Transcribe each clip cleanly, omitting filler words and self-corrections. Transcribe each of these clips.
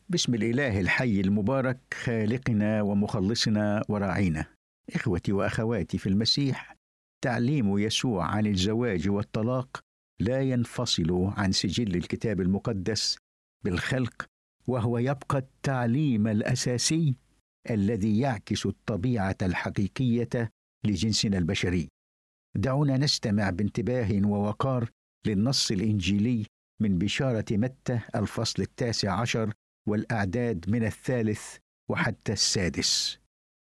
باسم الإله الحي المبارك خالقنا ومخلصنا وراعينا. إخوتي وأخواتي في المسيح، تعليم يسوع عن الزواج والطلاق لا ينفصل عن سجل الكتاب المقدس بالخلق، وهو يبقى التعليم الأساسي الذي يعكس الطبيعة الحقيقية لجنسنا البشري. دعونا نستمع بانتباه ووقار للنص الإنجيلي من بشارة متى الفصل 19 والأعداد من 3 وحتى 6.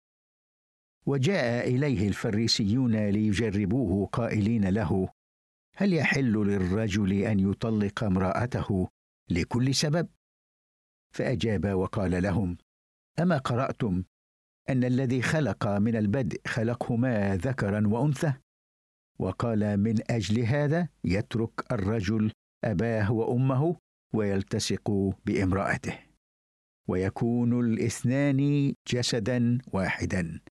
وجاء إليه الفريسيون ليجربوه قائلين له: هل يحل للرجل أن يطلق امرأته لكل سبب؟ فأجاب وقال لهم: أما قرأتم أن الذي خلق من البدء خلقهما ذكرا وأنثى؟ وقال: من أجل هذا يترك الرجل أباه وأمه ويلتصق بامرأته، ويكون الاثنان جسدا واحدا.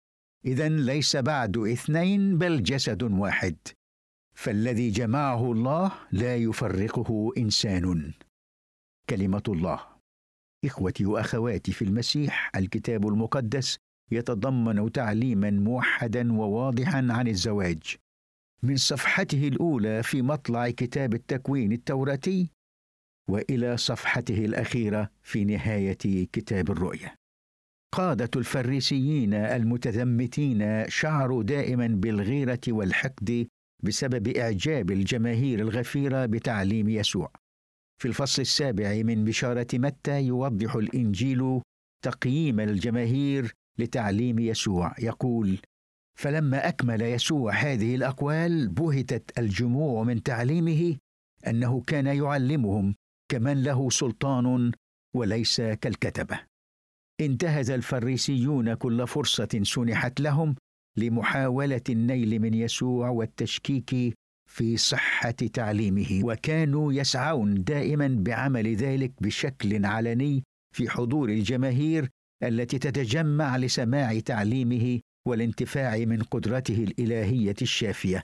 إذن ليس بعد 2 بل جسد واحد. فالذي جمعه الله لا يفرقه إنسان. كلمة الله. إخوتي وأخواتي في المسيح، الكتاب المقدس يتضمن تعليما موحدا وواضحا عن الزواج من صفحته الأولى في مطلع كتاب التكوين التوراتي وإلى صفحته الأخيرة في نهاية كتاب الرؤيا. قادة الفريسيين المتذمتين شعروا دائما بالغيرة والحقد بسبب إعجاب الجماهير الغفيرة بتعليم يسوع. في الفصل 7 من بشارة متى يوضح الإنجيل تقييم الجماهير لتعليم يسوع. يقول: فلما أكمل يسوع هذه الأقوال بهتت الجموع من تعليمه، أنه كان يعلمهم كمن له سلطان وليس كالكتبة. انتهز الفريسيون كل فرصة سنحت لهم لمحاولة النيل من يسوع والتشكيك في صحة تعليمه، وكانوا يسعون دائما بعمل ذلك بشكل علني في حضور الجماهير التي تتجمع لسماع تعليمه والانتفاع من قدرته الإلهية الشافية.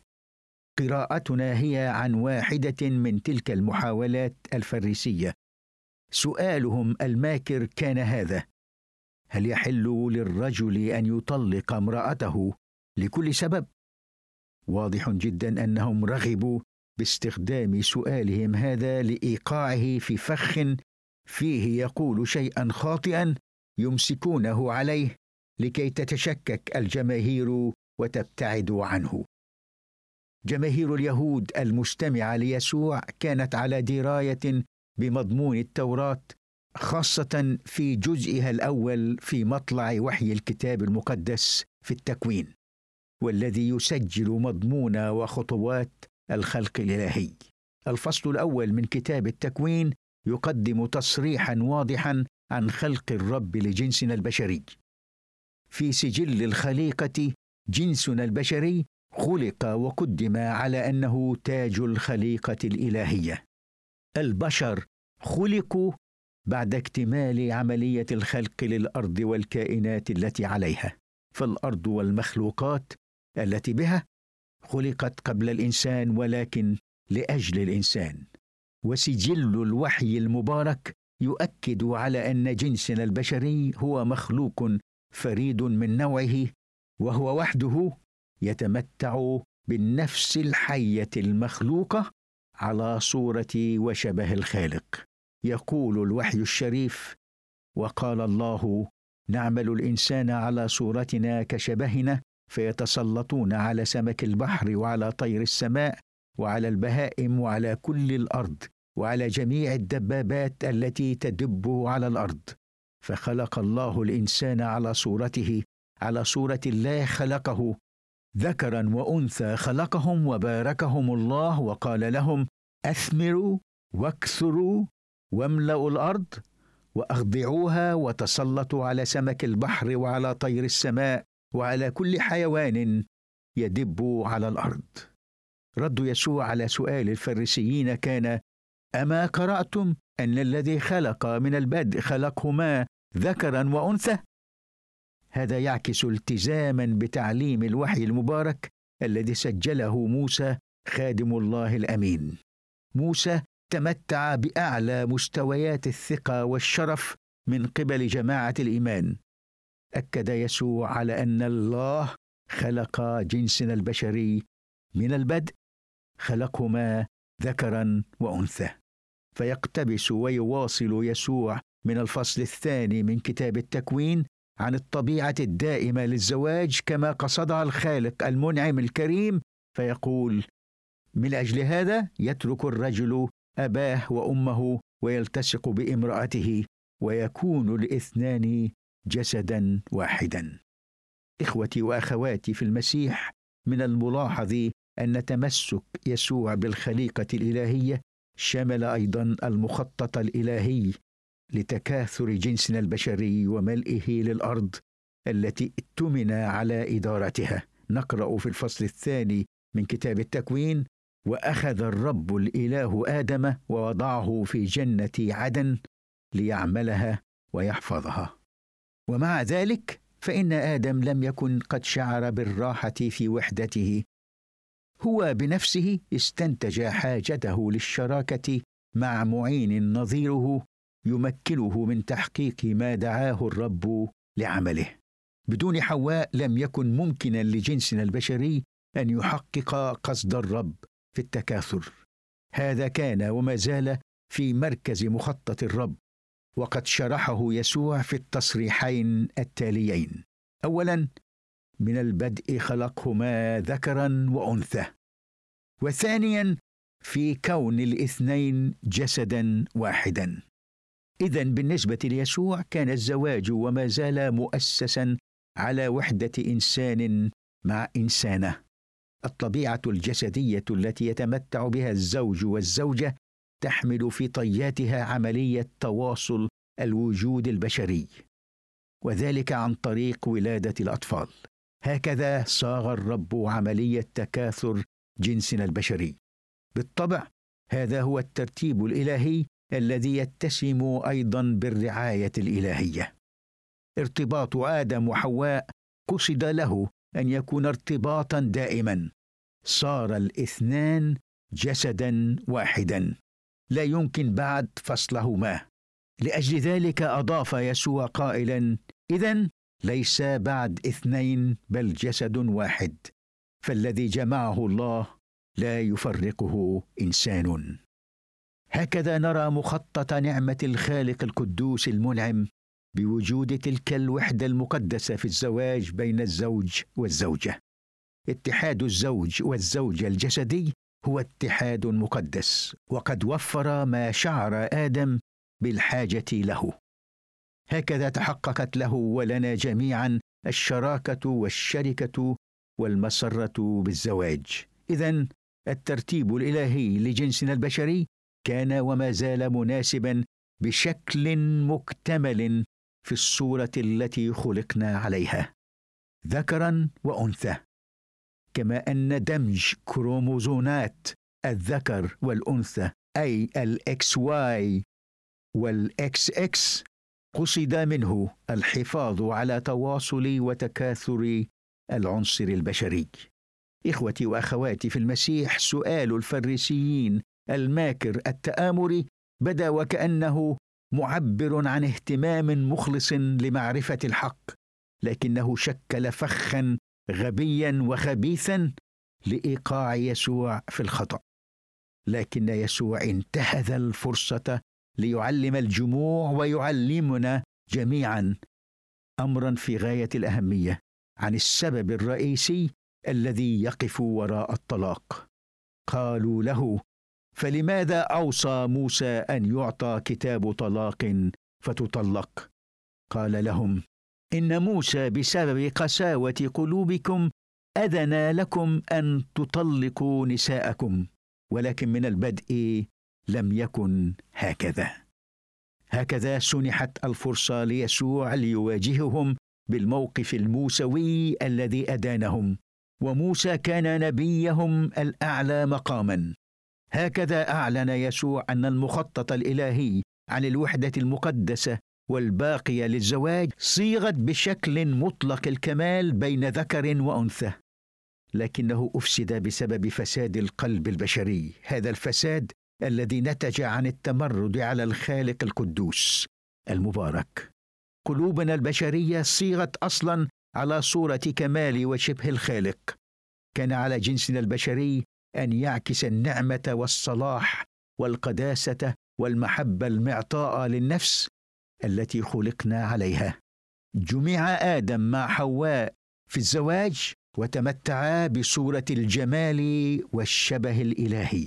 قراءتنا هي عن واحدة من تلك المحاولات الفريسية. سؤالهم الماكر كان هذا: هل يحل للرجل أن يطلق امرأته لكل سبب؟ واضح جدا أنهم رغبوا باستخدام سؤالهم هذا لإيقاعه في فخ فيه يقول شيئا خاطئا يمسكونه عليه لكي تتشكك الجماهير وتبتعد عنه. جماهير اليهود المستمعة ليسوع كانت على دراية بمضمون التوراة، خاصة في جزئها الأول في مطلع وحي الكتاب المقدس في التكوين، والذي يسجل مضمون وخطوات الخلق الإلهي. الفصل الأول من كتاب التكوين يقدم تصريحا واضحا عن خلق الرب لجنسنا البشري. في سجل الخليقة جنسنا البشري خلق وقدم على أنه تاج الخليقة الإلهية. البشر خلقوا بعد اكتمال عملية الخلق للأرض والكائنات التي عليها، فالأرض والمخلوقات التي بها خلقت قبل الإنسان ولكن لأجل الإنسان. وسجل الوحي المبارك يؤكد على أن جنسنا البشري هو مخلوق فريد من نوعه، وهو وحده يتمتع بالنفس الحية المخلوقة على صورة وشبه الخالق. يقول الوحي الشريف: وقال الله نعمل الإنسان على صورتنا كشبهنا فيتسلطون على سمك البحر وعلى طير السماء وعلى البهائم وعلى كل الأرض وعلى جميع الدبابات التي تدب على الأرض. فخلق الله الإنسان على صورته، على صورة الله خلقه، ذكرا وأنثى خلقهم، وباركهم الله وقال لهم: أثمروا واكثروا واملأوا الأرض وأخضعوها وتسلطوا على سمك البحر وعلى طير السماء وعلى كل حيوان يدب على الأرض. رد يسوع على سؤال الفريسيين كان: أما قرأتم أن الذي خلق من البدء خلقهما ذكرا وأنثى؟ هذا يعكس التزاما بتعليم الوحي المبارك الذي سجله موسى خادم الله الأمين. موسى تمتع بأعلى مستويات الثقة والشرف من قبل جماعة الإيمان. أكد يسوع على أن الله خلق جنسنا البشري من البدء، خلقهما ذكرا وأنثى. فيقتبس ويواصل يسوع من الفصل 2 من كتاب التكوين عن الطبيعة الدائمة للزواج كما قصدها الخالق المنعم الكريم، فيقول: من أجل هذا يترك الرجل أباه وأمه ويلتصق بامرأته ويكون الاثنان جسدا واحدا. إخوتي وأخواتي في المسيح، من الملاحظ أن تمسك يسوع بالخليقة الإلهية شمل أيضا المخطط الإلهي لتكاثر جنسنا البشري وملئه للأرض التي ائتمن على إدارتها. نقرأ في الفصل 2 من كتاب التكوين: وأخذ الرب الإله آدم ووضعه في جنة عدن ليعملها ويحفظها. ومع ذلك فإن آدم لم يكن قد شعر بالراحة في وحدته، هو بنفسه استنتج حاجته للشراكة مع معين نظيره يمكنه من تحقيق ما دعاه الرب لعمله. بدون حواء لم يكن ممكنا لجنسنا البشري أن يحقق قصد الرب في التكاثر. هذا كان وما زال في مركز مخطط الرب، وقد شرحه يسوع في التصريحين التاليين: أولا، من البدء خلقهما ذكرا وأنثى. وثانيا، في كون الاثنين جسدا واحدا. إذن بالنسبة ليسوع كان الزواج وما زال مؤسسا على وحدة إنسان مع إنسانة. الطبيعة الجسدية التي يتمتع بها الزوج والزوجة تحمل في طياتها عملية تواصل الوجود البشري، وذلك عن طريق ولادة الأطفال. هكذا صاغ الرب عملية تكاثر جنسنا البشري. بالطبع هذا هو الترتيب الإلهي الذي يتسم أيضا بالرعاية الإلهية. ارتباط آدم وحواء قصد له أن يكون ارتباطا دائما. صار الاثنان جسدا واحدا، لا يمكن بعد فصلهما. لأجل ذلك أضاف يسوع قائلا: إذن ليس بعد اثنين بل جسد واحد، فالذي جمعه الله لا يفرقه إنسان. هكذا نرى مخطط نعمة الخالق القدوس المنعم بوجود تلك الوحدة المقدسة في الزواج بين الزوج والزوجة. اتحاد الزوج والزوجة الجسدي هو اتحاد مقدس، وقد وفر ما شعر آدم بالحاجة له. هكذا تحققت له ولنا جميعا الشراكة والشركة والمسرة بالزواج. إذن الترتيب الإلهي لجنسنا البشري كان وما زال مناسبا بشكل مكتمل في الصورة التي خلقنا عليها، ذكرا وأنثى. كما أن دمج كروموزومات الذكر والأنثى أي الXY والXX قصد منه الحفاظ على تواصل وتكاثر العنصر البشري. إخوتي وأخواتي في المسيح، سؤال الفريسيين الماكر التآمري بدا وكأنه معبر عن اهتمام مخلص لمعرفة الحق، لكنه شكل فخا غبيا وخبيثا لإيقاع يسوع في الخطأ. لكن يسوع انتهز الفرصة ليعلم الجموع ويعلمنا جميعا أمرا في غاية الأهمية عن السبب الرئيسي الذي يقف وراء الطلاق. قالوا له: فلماذا أوصى موسى أن يعطى كتاب طلاق فتطلق؟ قال لهم: إن موسى بسبب قساوة قلوبكم أذن لكم أن تطلقوا نساءكم، ولكن من البدء لم يكن هكذا. هكذا سنحت الفرصة ليسوع ليواجههم بالموقف الموسوي الذي أدانهم، وموسى كان نبيهم الأعلى مقاما. هكذا أعلن يسوع أن المخطط الإلهي عن الوحدة المقدسة والباقية للزواج صيغت بشكل مطلق الكمال بين ذكر وأنثى، لكنه أفسد بسبب فساد القلب البشري. هذا الفساد الذي نتج عن التمرد على الخالق القدوس المبارك. قلوبنا البشرية صيغت أصلا على صورة كمال وشبه الخالق. كان على جنسنا البشري أن يعكس النعمة والصلاح والقداسة والمحبة المعطاءة للنفس التي خلقنا عليها. جمع آدم مع حواء في الزواج وتمتعا بصورة الجمال والشبه الإلهي.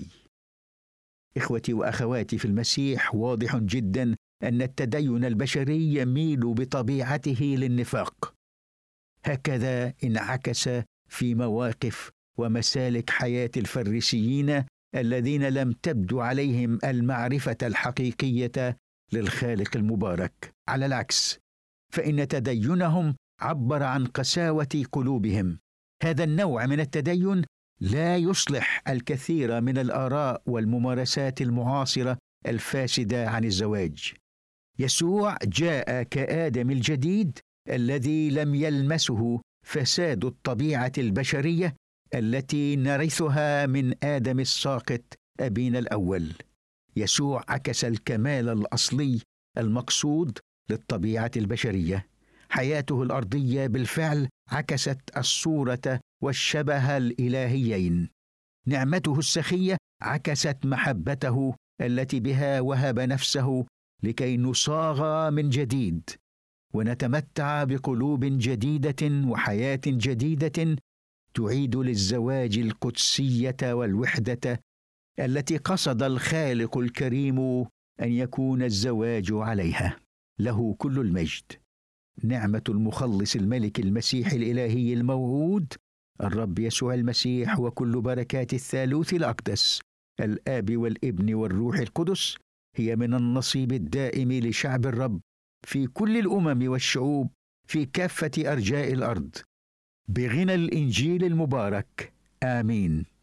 إخوتي وأخواتي في المسيح، واضح جدا أن التدين البشري يميل بطبيعته للنفاق. هكذا انعكس في مواقف ومسالك حياة الفريسيين الذين لم تبدو عليهم المعرفة الحقيقية للخالق المبارك. على العكس، فإن تدينهم عبر عن قساوة قلوبهم. هذا النوع من التدين لا يصلح الكثير من الآراء والممارسات المعاصرة الفاسدة عن الزواج. يسوع جاء كآدم الجديد الذي لم يلمسه فساد الطبيعة البشرية التي نرثها من آدم الساقط أبينا الأول. يسوع عكس الكمال الأصلي المقصود للطبيعة البشرية. حياته الأرضية بالفعل عكست الصورة والشبه الإلهيين. نعمته السخية عكست محبته التي بها وهب نفسه لكي نصاغ من جديد ونتمتع بقلوب جديدة وحياة جديدة تعيد للزواج القدسية والوحدة التي قصد الخالق الكريم أن يكون الزواج عليها. له كل المجد. نعمة المخلص الملك المسيح الإلهي الموعود الرب يسوع المسيح، وكل بركات الثالوث الأقدس الآب والابن والروح القدس هي من النصيب الدائم لشعب الرب في كل الأمم والشعوب في كافة أرجاء الأرض بغنى الإنجيل المبارك. آمين.